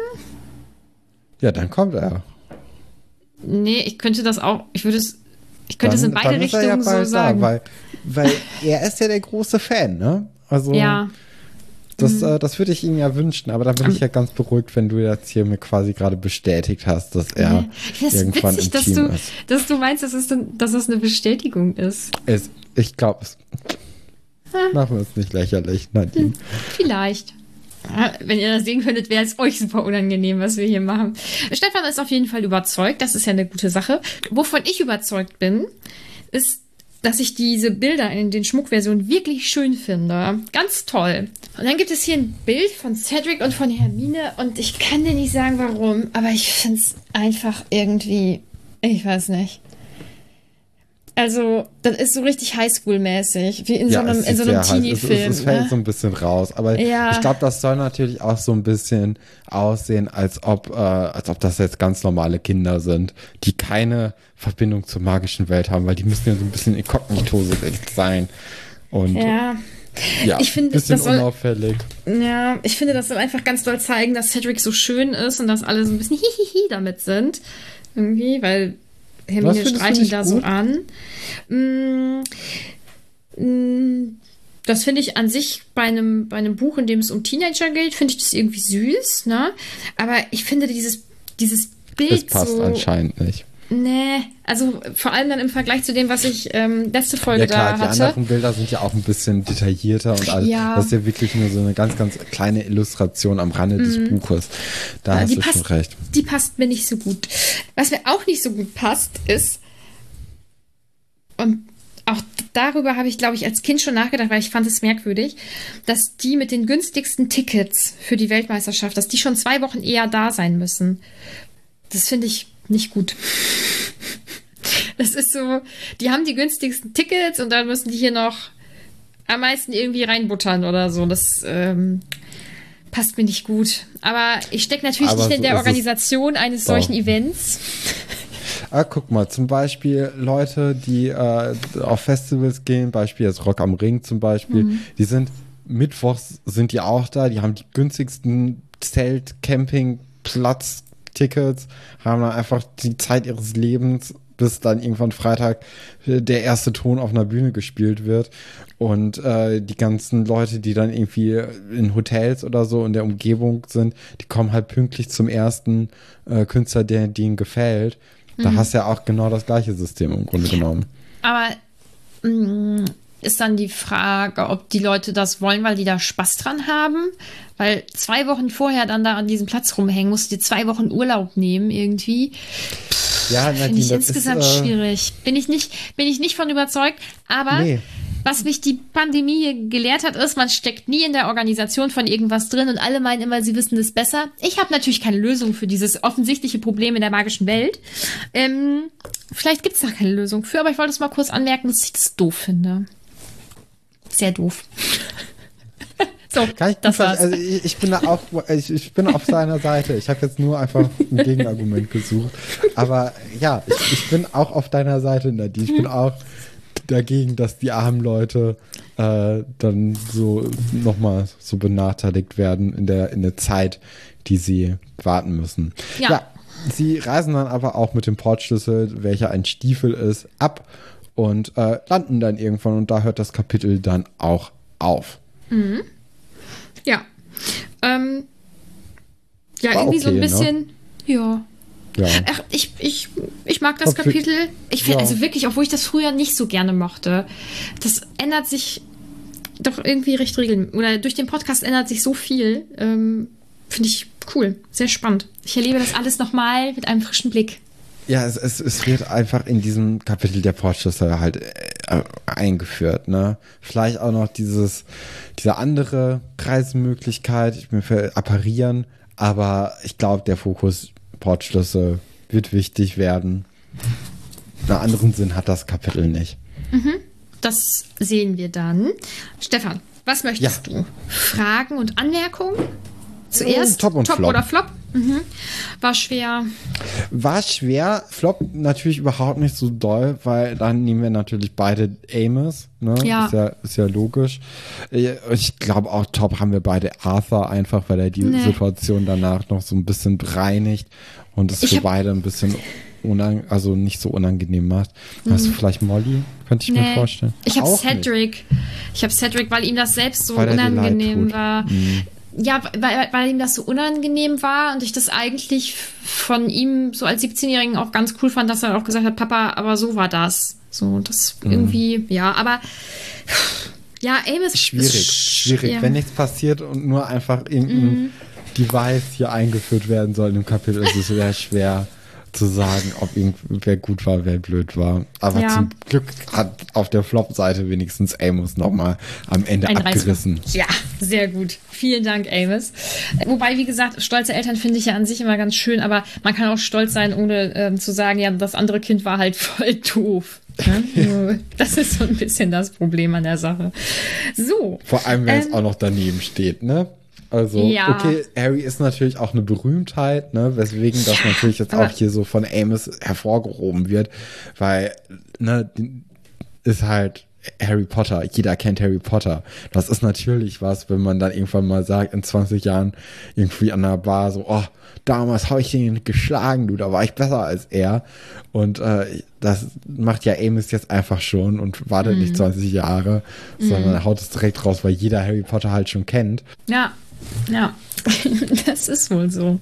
Ja, dann kommt er. Nee, ich könnte das auch. Ich würde es. Ich könnte es Dann- in beide dann ist er ja Richtungen so bald sagen. Da, weil, weil er ist ja der große Fan, ne? Also ja. das, äh, das würde ich ihm ja wünschen, aber dann bin ich ja ganz beruhigt, wenn du jetzt hier mir quasi gerade bestätigt hast, dass er Ich finde es irgendwann witzig, im dass Team du, ist. dass du meinst, dass es, dann, dass es eine Bestätigung ist. Es, ich glaube es. Machen wir es nicht lächerlich, Nadine. Vielleicht. Ja, wenn ihr das sehen könntet, wäre es euch super unangenehm, was wir hier machen. Stefan ist auf jeden Fall überzeugt. Das ist ja eine gute Sache. Wovon ich überzeugt bin, ist, dass ich diese Bilder in den Schmuckversionen wirklich schön finde. Ganz toll. Und dann gibt es hier ein Bild von Cedric und von Hermine und ich kann dir nicht sagen, warum, aber ich finde es einfach irgendwie, ich weiß nicht. Also, das ist so richtig Highschool-mäßig, wie in so einem, es in so sieht einem sehr heiß. Es, es, Teenie-Film. es fällt Ne? so ein bisschen raus. Aber Ja. ich glaube, das soll natürlich auch so ein bisschen aussehen, als ob, äh, als ob das jetzt ganz normale Kinder sind, die keine Verbindung zur magischen Welt haben, weil die müssen ja so ein bisschen inkognito sein. Und Ja. ja, Ich finde, bisschen das soll- unauffällig. Ja, ich finde, das soll einfach ganz doll zeigen, dass Cedric so schön ist und dass alle so ein bisschen hihihi damit sind. Irgendwie, weil Was Hermine findest du strahlt ihn nicht da so gut? an. Mm, mm, das finde ich an sich bei einem, bei einem Buch, in dem es um Teenager geht, finde ich das irgendwie süß, ne? Aber ich finde dieses, dieses Bild Es passt so. anscheinend nicht. Nee, also vor allem dann im Vergleich zu dem, was ich ähm, letzte Folge Ja klar, da die hatte. anderen Bilder sind ja auch ein bisschen detaillierter und alles. Ja. Das ist ja wirklich nur so eine ganz, ganz kleine Illustration am Rande des Buches. Da Ja, hast die du passt, schon recht. Die passt mir nicht so gut. Was mir auch nicht so gut passt, ist, und auch darüber habe ich, glaube ich, als Kind schon nachgedacht, weil ich fand es merkwürdig, dass die mit den günstigsten Tickets für die Weltmeisterschaft, dass die schon zwei Wochen eher da sein müssen. Das finde ich nicht gut. Das ist so, die haben die günstigsten Tickets und dann müssen die hier noch am meisten irgendwie reinbuttern oder so. Das ähm, passt mir nicht gut. Aber ich stecke natürlich Aber nicht in so der ist es Organisation eines solchen doch. Events. Ah, guck mal, zum Beispiel Leute, die äh, auf Festivals gehen, Beispiel jetzt Rock am Ring zum Beispiel, Mhm. die sind, mittwochs sind die auch da, die haben die günstigsten Zelt, Camping, Platz, Tickets, haben dann einfach die Zeit ihres Lebens, bis dann irgendwann Freitag der erste Ton auf einer Bühne gespielt wird. Und äh, die ganzen Leute, die dann irgendwie in Hotels oder so in der Umgebung sind, die kommen halt pünktlich zum ersten äh, Künstler, der denen gefällt. Da hast du ja auch genau das gleiche System im Grunde genommen. Aber mh, ist dann die Frage, ob die Leute das wollen, weil die da Spaß dran haben. Weil zwei Wochen vorher dann da an diesem Platz rumhängen, musst du dir zwei Wochen Urlaub nehmen irgendwie. Ja, finde ich insgesamt ist, äh, schwierig. Bin ich nicht, bin ich nicht von überzeugt. Aber nee. Was mich die Pandemie gelehrt hat, ist, man steckt nie in der Organisation von irgendwas drin und alle meinen immer, sie wissen es besser. Ich habe natürlich keine Lösung für dieses offensichtliche Problem in der magischen Welt. Ähm, vielleicht gibt es da keine Lösung für, aber ich wollte es mal kurz anmerken, dass ich das doof finde. Sehr doof. So, Kann ich das war's. Also ich, ich bin da auch, ich, ich bin auf seiner Seite. Ich habe jetzt nur einfach ein Gegenargument gesucht. Aber ja, ich, ich bin auch auf deiner Seite, Nadine. Ich bin auch dagegen, dass die armen Leute äh, dann so nochmal so benachteiligt werden in der, in der Zeit, die sie warten müssen. Ja. ja, sie reisen dann aber auch mit dem Portschlüssel, welcher ein Stiefel ist, ab und äh, landen dann irgendwann und da hört das Kapitel dann auch auf. Mhm. Ja. Ähm, ja, War irgendwie okay, so ein bisschen, ne? ja. Ja. Ach, ich, ich, ich mag das Kapitel. Ich finde, ja. also wirklich, obwohl ich das früher nicht so gerne mochte, das ändert sich doch irgendwie recht regelmäßig. Oder durch den Podcast ändert sich so viel. Ähm, finde ich cool. Sehr spannend. Ich erlebe das alles nochmal mit einem frischen Blick. Ja, es, es, es wird einfach in diesem Kapitel der Portschlüssel halt äh, eingeführt, ne? Vielleicht auch noch dieses, diese andere Reisemöglichkeit, ich bin für Apparieren, aber ich glaube, der Fokus Portschlüssel wird wichtig werden. Einen anderen Sinn hat das Kapitel nicht. Mhm. Das sehen wir dann. Stefan, was möchtest ja. du? Fragen und Anmerkungen? Zuerst Top und Top Flop. oder Flop? Mhm. War schwer. War schwer. Flop natürlich überhaupt nicht so doll, weil dann nehmen wir natürlich beide Amos. Ne? Ja. Ist ja, ist ja logisch. Ich glaube auch Top haben wir beide Arthur, einfach weil er die nee. Situation danach noch so ein bisschen bereinigt und es ich für beide ein bisschen unang also nicht so unangenehm macht. Mhm. Hast du vielleicht Molly? Könnte ich nee. mir vorstellen. Ich habe Cedric. Nicht. Ich habe Cedric, weil ihm das selbst so weil unangenehm war. Mhm. Ja, weil, weil ihm das so unangenehm war und ich das eigentlich von ihm so als siebzehnjährigen auch ganz cool fand, dass er auch gesagt hat, Papa, aber so war das. So, das mhm. irgendwie, ja, aber ja, Amos ist schwierig, ist schwierig, ja. Wenn nichts passiert und nur einfach irgendein mhm. Device hier eingeführt werden soll im Kapitel, ist es sehr schwer zu sagen, ob wer gut war, wer blöd war. Aber ja. zum Glück hat auf der Flop-Seite wenigstens Amos nochmal am Ende Ein abgerissen. Reiß. Ja, sehr gut. Vielen Dank, Amos. Wobei, wie gesagt, stolze Eltern finde ich ja an sich immer ganz schön, aber man kann auch stolz sein, ohne ähm, zu sagen, ja, das andere Kind war halt voll doof. Ja? Das ist so ein bisschen das Problem an der Sache. So. Vor allem, wenn ähm, es auch noch daneben steht, ne? Also, ja. okay, Harry ist natürlich auch eine Berühmtheit, ne, weswegen das ja, natürlich jetzt auch hier so von Amos hervorgehoben wird, weil, ne, ist halt Harry Potter, jeder kennt Harry Potter. Das ist natürlich was, wenn man dann irgendwann mal sagt, in zwanzig Jahren irgendwie an der Bar so, oh, damals habe ich den geschlagen, du, da war ich besser als er. Und äh, das macht ja Amos jetzt einfach schon und wartet mm. nicht zwanzig Jahre, mm. sondern haut es direkt raus, weil jeder Harry Potter halt schon kennt. Ja. Ja, das ist wohl so.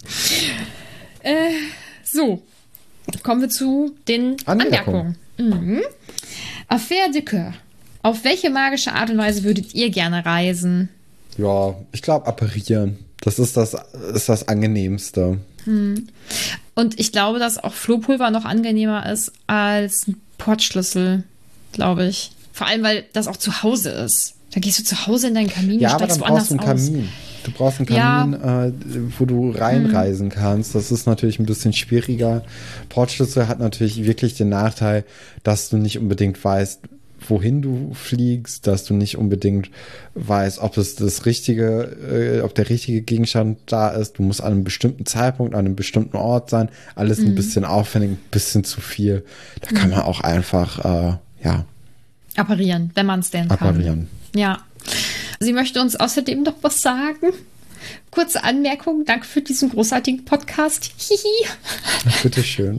Äh, so, kommen wir zu den Anmerkungen. Anmerkungen. Mhm. Affaire de Coeur. Auf welche magische Art und Weise würdet ihr gerne reisen? Ja, ich glaube apparieren. Das ist das, ist das Angenehmste. Hm. Und ich glaube, dass auch Flohpulver noch angenehmer ist als ein Portschlüssel, glaube ich. Vor allem, weil das auch zu Hause ist. Da gehst du zu Hause in deinen Kamin ja, und steigst aber dann brauchst du einen Kamin. Aus. Du brauchst einen Kamin, ja. äh, wo du reinreisen hm. kannst. Das ist natürlich ein bisschen schwieriger. Portschlüssel hat natürlich wirklich den Nachteil, dass du nicht unbedingt weißt, wohin du fliegst, dass du nicht unbedingt weißt, ob es das richtige, äh, ob der richtige Gegenstand da ist. Du musst an einem bestimmten Zeitpunkt, an einem bestimmten Ort sein. Alles mhm. ein bisschen aufwendig, ein bisschen zu viel. Da kann man auch einfach, äh, ja. Apparieren, wenn man es denn kann. Apparieren. Ja. Sie möchte uns außerdem noch was sagen. Kurze Anmerkung, danke für diesen großartigen Podcast. Hihi. Bitteschön.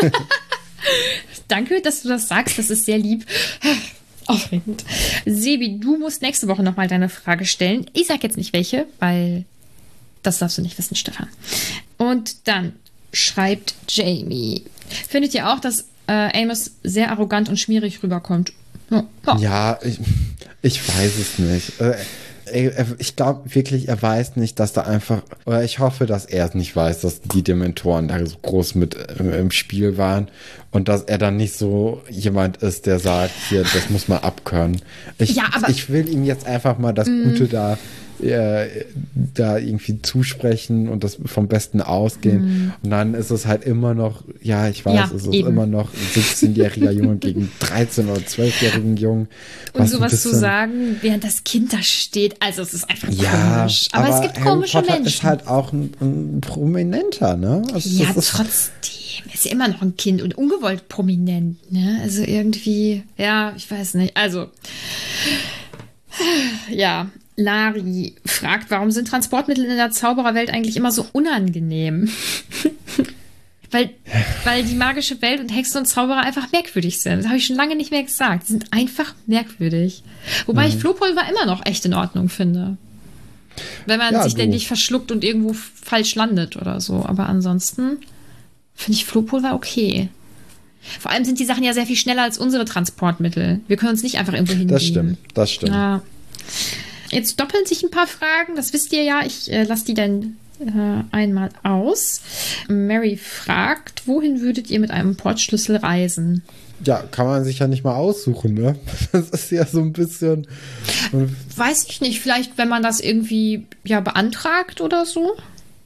Danke, dass du das sagst, das ist sehr lieb. Aufregend. Sebi, du musst nächste Woche nochmal deine Frage stellen. Ich sag jetzt nicht welche, weil das darfst du nicht wissen, Stefan. Und dann schreibt Jamie. Findet ihr auch, dass äh, Amos sehr arrogant und schmierig rüberkommt? Ja, ja. Ja, ich, ich weiß es nicht. Äh, Ich glaube wirklich, er weiß nicht, dass da einfach, oder ich hoffe, dass er es nicht weiß, dass die Dementoren da so groß mit im, im Spiel waren und dass er dann nicht so jemand ist, der sagt, hier, das muss man abkönnen. Ich, Ja, aber- ich will ihm jetzt einfach mal das Gute da äh, da irgendwie zusprechen und das vom Besten ausgehen. Und dann ist es halt immer noch, ja, ich weiß, Ja, es ist eben. immer noch ein siebzehnjähriger Junge gegen dreizehn- oder zwölfjährigen Jungen. Und was ein sowas zu bisschen- sagen, während das Kind da steht, also es ist einfach Ja, komisch. Aber, es gibt Harry komische Potter Menschen. ist halt auch ein, ein Prominenter, ne? Also Ja, das ist, trotzdem. Er ist ja immer noch ein Kind und ungewollt prominent, ne? Also irgendwie, ja, ich weiß nicht. Also, ja, Lari fragt, warum sind Transportmittel in der Zaubererwelt eigentlich immer so unangenehm? weil, weil die magische Welt und Hexen und Zauberer einfach merkwürdig sind. Das habe ich schon lange nicht mehr gesagt. Die sind einfach merkwürdig. Wobei ich Flohpulver immer noch echt in Ordnung finde. Wenn man Ja, sich du. ständig verschluckt und irgendwo falsch landet oder so. Aber ansonsten finde ich Flohpulver okay. Vor allem sind die Sachen ja sehr viel schneller als unsere Transportmittel. Wir können uns nicht einfach irgendwo hinbeamen. das stimmt, das stimmt. Ja. Jetzt doppeln sich ein paar Fragen, das wisst ihr ja. Ich äh, lasse die dann äh, einmal aus. Mary fragt, wohin würdet ihr mit einem Portschlüssel reisen? Ja, kann man sich ja nicht mal aussuchen, ne? Das ist ja so ein bisschen. Weiß ich nicht, vielleicht wenn man das irgendwie ja beantragt oder so.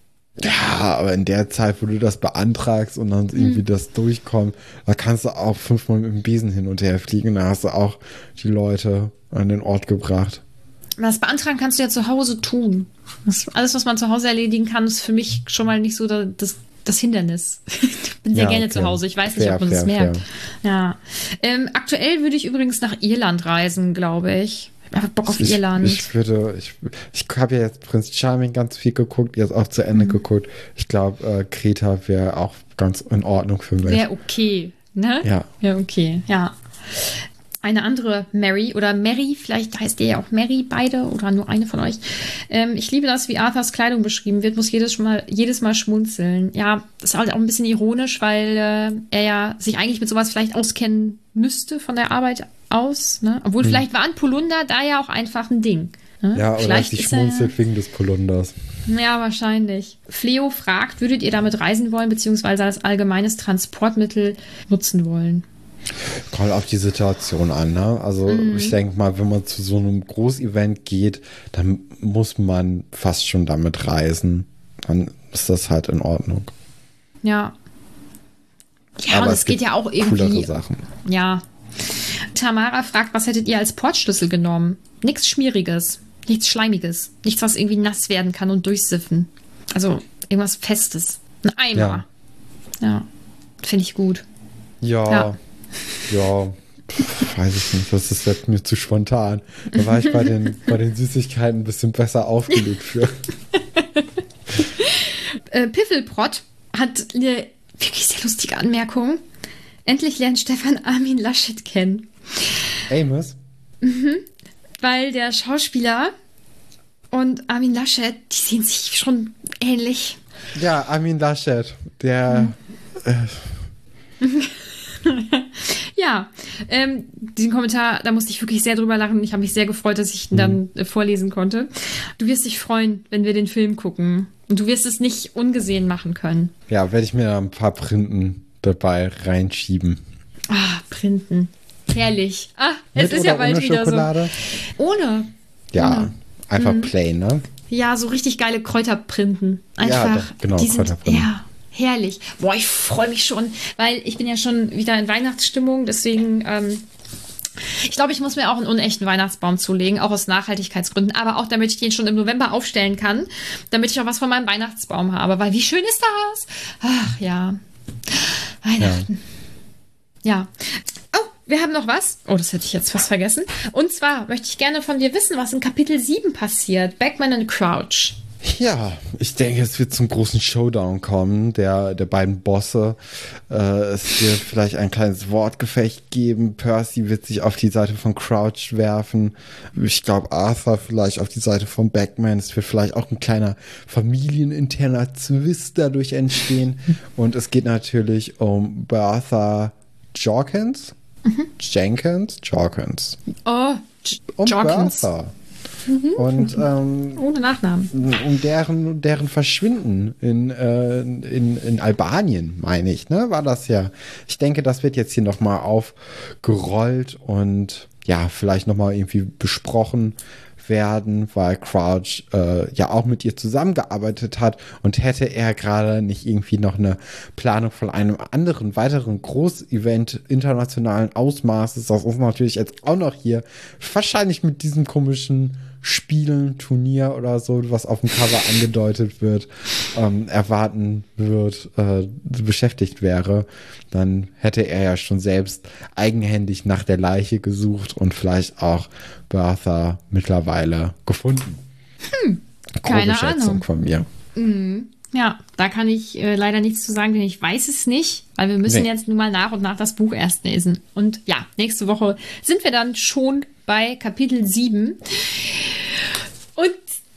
Ja, aber in der Zeit, wo du das beantragst und dann irgendwie das durchkommt, da kannst du auch fünfmal mit dem Besen hin und her fliegen. Da hast du auch die Leute an den Ort gebracht. Das beantragen kannst du ja zu Hause tun. Das, alles, was man zu Hause erledigen kann, ist für mich schon mal nicht so da- das, das Hindernis. Ich bin sehr Ja, gerne okay. zu Hause. Ich weiß nicht, Fair, ob man das fair, merkt. fair. Ja. Ähm, aktuell würde ich übrigens nach Irland reisen, glaube ich. Ich habe einfach Bock auf ich, Irland. Ich würde, ich, ich habe ja jetzt Prince Charming ganz viel geguckt, jetzt auch zu Mhm. Ende geguckt. Ich glaube, äh, Kreta wäre auch ganz in Ordnung für mich. Wäre okay, ne? Ja. Ja, okay, ja. Eine andere Mary oder Mary, vielleicht heißt ihr ja auch Mary, beide oder nur eine von euch. Ähm, ich liebe das, wie Arthurs Kleidung beschrieben wird, muss jedes Mal, jedes Mal schmunzeln. Ja, ist halt auch ein bisschen ironisch, weil äh, er ja sich eigentlich mit sowas vielleicht auskennen müsste von der Arbeit aus. Ne? Obwohl, vielleicht war ein Polunder da ja auch einfach ein Ding. Ne? Ja, oder vielleicht sie ist er- schmunzelt wegen des Polunders. Ja, wahrscheinlich. Fleo fragt, würdet ihr damit reisen wollen, beziehungsweise als allgemeines Transportmittel nutzen wollen? Kommt auf die Situation an, ne? Also Mhm. ich denke mal, wenn man zu so einem Großevent geht, dann muss man fast schon damit reisen. Dann ist das halt in Ordnung. Ja. Ja, Aber und es es geht gibt ja auch Coolere irgendwie. Sachen. Ja. Tamara fragt, was hättet ihr als Portschlüssel genommen? Nichts Schmieriges, nichts Schleimiges, nichts, was irgendwie nass werden kann und durchsiffen. Also irgendwas Festes. Ein Eimer. Ja. Finde ich gut. Ja, Ja. ja, pf, weiß ich nicht, das ist jetzt mir zu spontan. Da war ich bei den, bei den Süßigkeiten ein bisschen besser aufgelegt für. Äh, Piffelprott hat eine wirklich sehr lustige Anmerkung. Endlich lernt Stefan Armin Laschet kennen. Amos? Weil der Schauspieler und Armin Laschet, die sehen sich schon ähnlich. Ja, Armin Laschet, der. Ja, ähm, diesen Kommentar, da musste ich wirklich sehr drüber lachen. Ich habe mich sehr gefreut, dass ich ihn dann äh, vorlesen konnte. Du wirst dich freuen, wenn wir den Film gucken. Und du wirst es nicht ungesehen machen können. Ja, werde ich mir da ein paar Printen dabei reinschieben. Ah, Printen. Herrlich. Ah, es Mit ist oder ja bald ohne wieder Schokolade? so. Ohne. Ja, Ohne. einfach plain, ne? Ja, so richtig geile Kräuterprinten. Einfach. Ja, doch, genau, die sind, Kräuterprinten. ja, herrlich. Boah, ich freue mich schon, weil ich bin ja schon wieder in Weihnachtsstimmung, deswegen, ähm, ich glaube, ich muss mir auch einen unechten Weihnachtsbaum zulegen, auch aus Nachhaltigkeitsgründen, aber auch damit ich den schon im November aufstellen kann, damit ich auch was von meinem Weihnachtsbaum habe. Weil wie schön ist das? Ach ja. Weihnachten. Ja. Oh, wir haben noch was. Oh, das hätte ich jetzt fast vergessen. Und zwar möchte ich gerne von dir wissen, was in Kapitel sieben passiert. Backman und Crouch. Ja, ich denke, es wird zum großen Showdown kommen, der, der beiden Bosse. Äh, es wird vielleicht ein kleines Wortgefecht geben. Percy wird sich auf die Seite von Crouch werfen. Ich glaube, Arthur vielleicht auf die Seite von Backman. Es wird vielleicht auch ein kleiner familieninterner Zwist dadurch entstehen. Und es geht natürlich um Bertha Jorkins. Mhm. Jenkins, Jorkins. Oh, J- Und Jorkins. Bertha. Mhm. Und ähm, ohne Nachnamen. Um deren, deren Verschwinden in, äh, in, in Albanien, meine ich, ne, war das ja. Ich denke, das wird jetzt hier nochmal aufgerollt und ja, vielleicht nochmal irgendwie besprochen werden, weil Crouch äh, ja auch mit ihr zusammengearbeitet hat und hätte er gerade nicht irgendwie noch eine Planung von einem anderen, weiteren Großevent internationalen Ausmaßes, das uns natürlich jetzt auch noch hier wahrscheinlich mit diesem komischen Spielen, Turnier oder so, was auf dem Cover angedeutet wird, ähm, erwarten wird, äh, beschäftigt wäre, dann hätte er ja schon selbst eigenhändig nach der Leiche gesucht und vielleicht auch Bertha mittlerweile gefunden. Hm, keine Grobe Schätzung Ahnung. von mir. Mhm. Ja, da kann ich äh, leider nichts zu sagen, denn ich weiß es nicht, weil wir müssen nee. jetzt nun mal nach und nach das Buch erst lesen. Und ja, nächste Woche sind wir dann schon bei Kapitel sieben. Und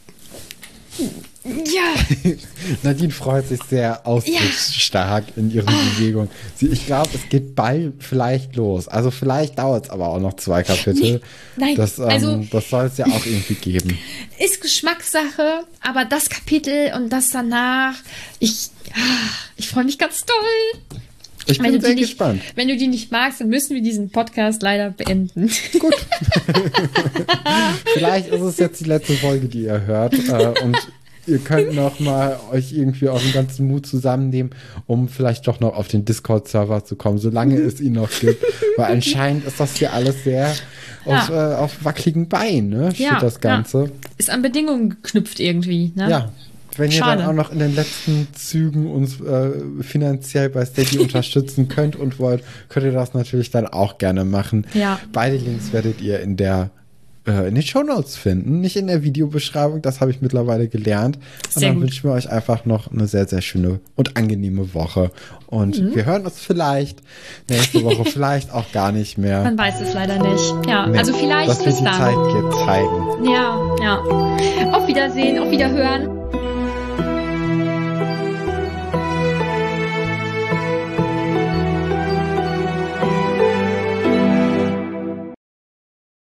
ja. Nadine freut sich sehr ausdrucksstark ja. in ihren oh. Bewegungen. Sie, ich glaube, es geht bald vielleicht los. Also vielleicht dauert es aber auch noch zwei Kapitel. Nee, nein, das, ähm, also, das soll es ja auch irgendwie geben. Ist Geschmackssache, aber das Kapitel und das danach, ich, ich freue mich ganz doll. Ich bin sehr gespannt. Nicht, wenn du die nicht magst, dann müssen wir diesen Podcast leider beenden. Gut. Vielleicht ist es jetzt die letzte Folge, die ihr hört. Äh, und ihr könnt noch mal euch irgendwie euren ganzen Mut zusammennehmen, um vielleicht doch noch auf den Discord-Server zu kommen, solange es ihn noch gibt. Weil anscheinend ist das hier alles sehr ja. auf, äh, auf wackeligen Beinen, ne? Steht ja, das Ganze. Ja. Ist an Bedingungen geknüpft irgendwie, ne? Ja. Wenn ihr Schade. dann auch noch in den letzten Zügen uns äh, finanziell bei Steady unterstützen könnt und wollt, könnt ihr das natürlich dann auch gerne machen. Ja. Beide Links werdet ihr in der äh, in den Shownotes finden, nicht in der Videobeschreibung, das habe ich mittlerweile gelernt. Und sehr dann gut. wünschen wir euch einfach noch eine sehr, sehr schöne und angenehme Woche. Und mhm. wir hören uns vielleicht nächste Woche, vielleicht auch gar nicht mehr. Man weiß es leider nicht. Ja, nee, also vielleicht das wird bis die dann. Zeit jetzt zeigen. Ja, ja. Auf Wiedersehen, auf Wiederhören.